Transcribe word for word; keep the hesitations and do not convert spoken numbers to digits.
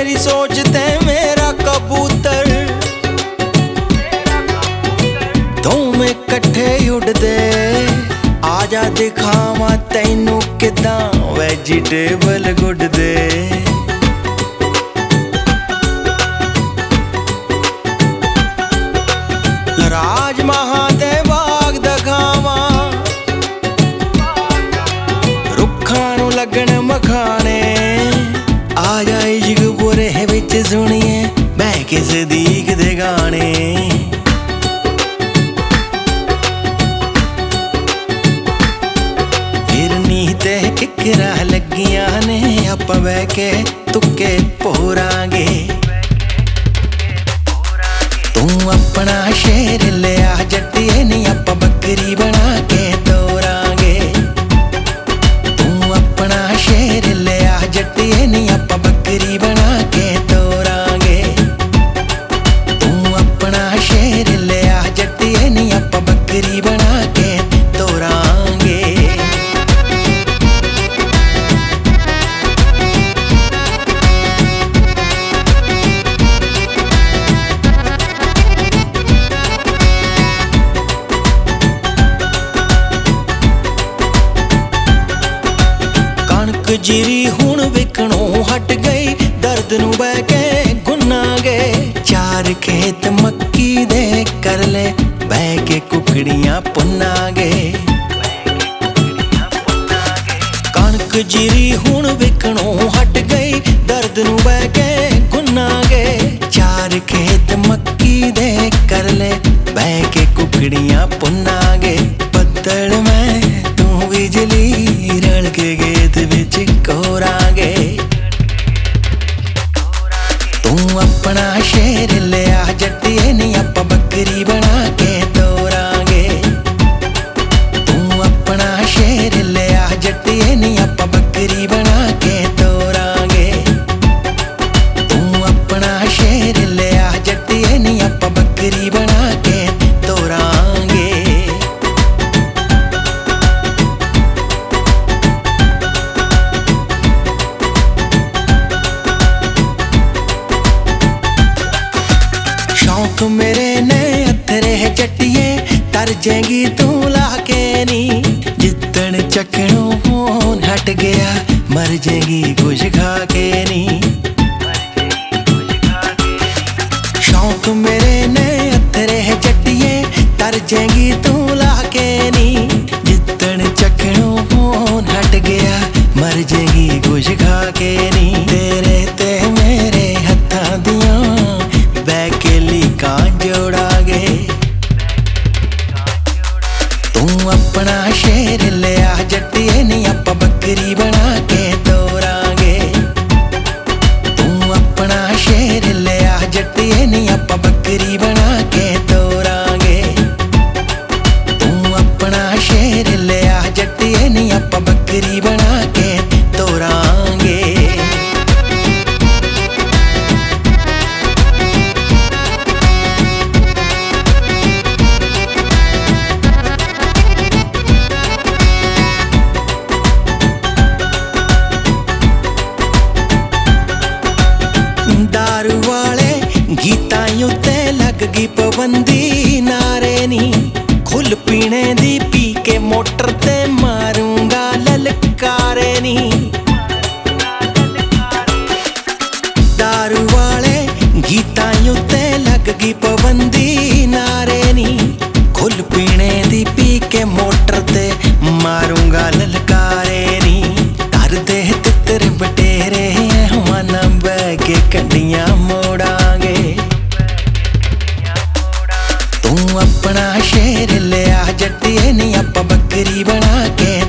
मेरी सोचते मेरा कबूतर दोवें कट्ठे उड़दे आजा दिखावा तैनू किदां वैजीटेबल गुड्डदे। राजमहा दे बाग दखावा रुखां नू लगण मखाने आजा इश्क बुरे विच सुनिए मैं के सदीक दे गाने। फिरनी ते किकरा लगियां ने आपां बह के तुक्के पोरांगे। तू अपना शेर लिया जट्टिए नी आपां बकरी बना के तोरांगे। तू अपना शेर लिया जट्टिए नी आपां बकरी बना के तोरांगे। तू अपना शेर लिया जट्टिए नी आपां बकरी बना के तोरांगे। जीरी हुण विकणों हट गई दर्द नू बह के गुनागे। चार खेत मक्की दे कर ले बह के कुकड़ियां पुनागे। कणक जीरी हुण विकणों हट गई दर्द नू बह के गुनागे। चार खेत मक्की दे कर ले बह के कुकड़ियां पुनागे। बदल में तू बिजली रल के गेत विच कोरांगे। तू अपना शेर लिया जट्टिए नी आपां बकरी बना के तोरांगे। तू अपना शेर लिया जट्टिए नी आपां बकरी बना के तोरांगे। तू अपना शेर लिया जट्टिए नी आपां बकरी बना के तोरांगे। शौक मेरे ने अथरे जट्टिए तर जाएगी तू लाके नी। जितन चकनों फोन हट गया मर जाएगी कुछ खा के नी। शौक मेरे ने अथरे जट्टिए तर जाएगी तू लाके नी। जितन चकनों फोन हट गया मर जाएगी कुछ खा के नी। तेरे ते मेरे हत्थां दियां बैकेली कां जोड़ांगे। तू अपना शेर लिया जट्टिए नी आपां बकरी बना के तोरांगे। तू अपना शेर लिया जट्टिए नी आपां बकरी बना के तोरांगे। तू अपना शेर लिया जट्टिए नी आपां बकरी बना के तोरांगे। दारू वाले गीतां उत्ते लग गई पाबंदी नारे नी। खुल पीने दी पी के मोटर ते मारूंगा ललकारे नी। दारू वाले गीतां उत्ते लग गई पाबंदी नारे नी। खुल पीने दी पी के मोटर ते मारूंगा ललकारे नी। कर दे तितर बटेरे हवाना बह के कंडियां मोड़ांगे। तू अपना शेर लिया जट्टिए नी आपां बकरी बना के